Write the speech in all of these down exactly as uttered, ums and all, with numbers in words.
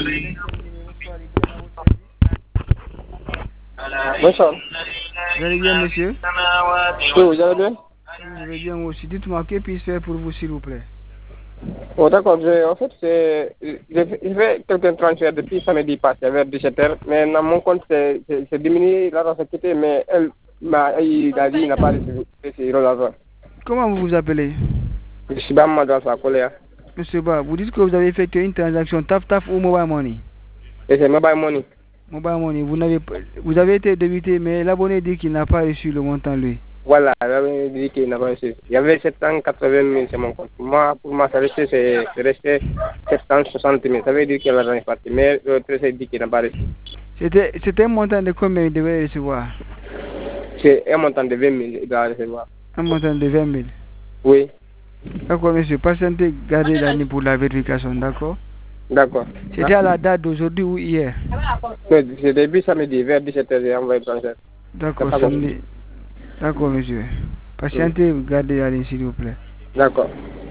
Bonsoir. Vous allez bien, monsieur? Oui, vous allez bien? Je vais bien aussi. Dites-moi, que puis-je faire pour vous, s'il vous plaît? Oh, d'accord. Je- En fait, c'est, je je fais quelques transferts depuis samedi passé vers dix-sept heures, mais dans mon compte, c'est c'est- c'est diminué, l'argent s'est quitté, mais elle m'a il a dit qu'il n'a pas reçu reçu l'argent. Comment vous vous appelez? Je suis pas mal dans sa colère. Monsieur Ba, vous dites que vous avez effectué une transaction Taf Taf ou Mobile Money? Et c'est mobile money. Mobile Money, vous, n'avez pas- vous avez été débité, mais l'abonné dit qu'il n'a pas reçu le montant, lui. Voilà, j'avais dit qu'il n'a pas reçu. Il y avait sept cent quatre-vingt mille sur mon compte. Pour moi, pour moi, ça restait, c'est c'est resté sept cent soixante mille. Ça veut dire que l'argent est parti, mais l'autre s'est dit qu'il n'a pas reçu. C'était c'était un montant de combien il devait recevoir? C'est un montant de vingt mille, il doit recevoir. Un montant de vingt mille. Oui, D'accord, monsieur. Patientez, gardez la ligne pour la vérification, d'accord? d'accord. C'était à la date d'aujourd'hui ou hier? Non, c'est début samedi, vers dix-sept heures, j'ai envoyé le transfert. D'accord, T'as pas compris? samedi. D'accord, monsieur. Patientez, gardez la ligne, s'il vous plaît. D'accord.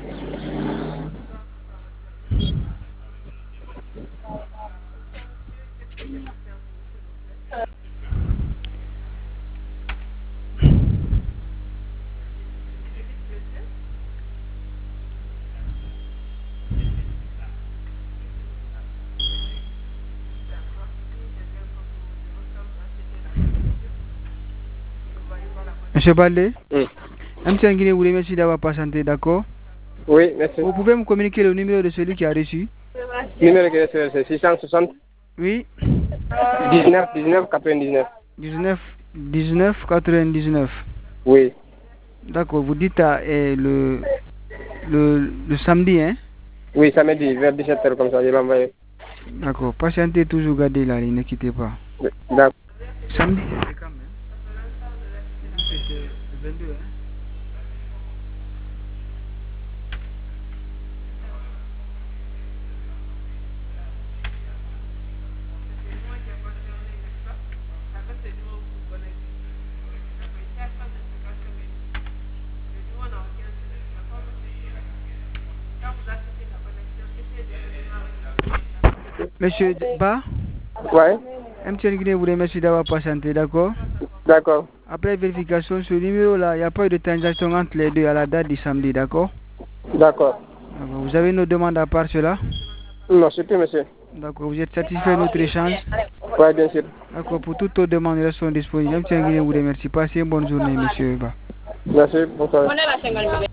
Monsieur Balde, Mm. M T N Guinée vous remercie d'avoir patienté, d'accord? Oui, merci. Vous pouvez me communiquer le numéro de celui qui a reçu? Numéro que j'ai, c'est six cent soixante, Oui, dix-neuf, dix-neuf, quatre-vingt-dix-neuf. dix-neuf, dix-neuf, quatre-vingt-dix-neuf. Oui, D'accord, vous dites à, eh, le, le, le samedi, hein? oui, samedi, vers dix-sept heures comme ça, je l'ai envoyé. D'accord, patientez toujours, gardez la ligne, ne quittez pas. D'accord. Samedi, c'était quand même? C'était le vingt-deux, hein? Monsieur Ba, Ouais, M T N Guinée vous remercie d'avoir patienté, d'accord? d'accord. Après vérification, ce numéro-là, il n'y a pas eu de transaction entre les deux à la date du samedi, d'accord? D'accord. D'accord. Vous avez nos demandes à part cela? Non, c'est tout, monsieur. D'accord. Vous êtes satisfait de notre échange? Oui, bien sûr. D'accord. Pour toutes nos demandes, elles sont disponibles. M T N Guinée vous remercie. Passez une bonne journée, monsieur Ba. Merci, bonsoir.